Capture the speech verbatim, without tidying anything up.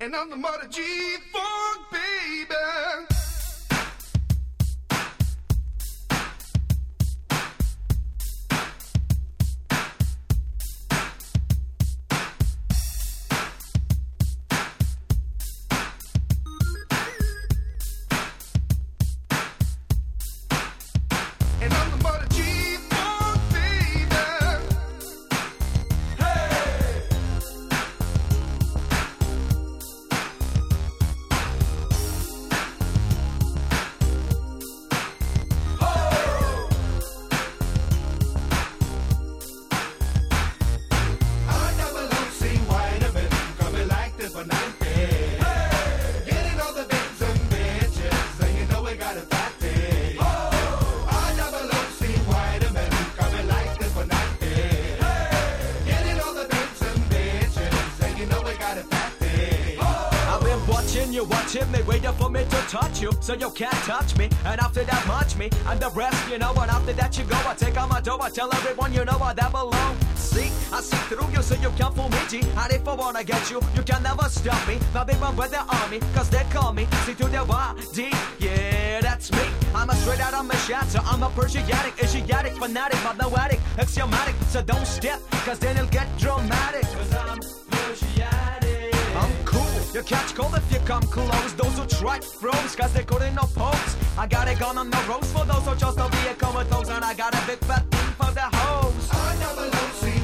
And I'm the mother G-Funk, baby. You watching me, waiting for me to touch you, so you can't touch me. And after that, munch me, and the rest, you know. And after that, you go. I take out my dough, I tell everyone, you know what that belong. See, I see through you, so you can't fool me, G. And if I wanna get you, you can never stop me. Now they run with the army, cause they call me. See through their body, yeah, that's me. I'm a straight out of my shot, so I'm a Persiatic, Asiatic, fanatic, but no addict, axiomatic. So don't step, cause then it'll get dramatic. Cause I'm Persiatic. I'm cool. You catch cold if you come close. Those who try froze cause they couldn't oppose. I got a gun on the road for those who just don't be a comatose. And I got a big fat thing for the hose. I never know, see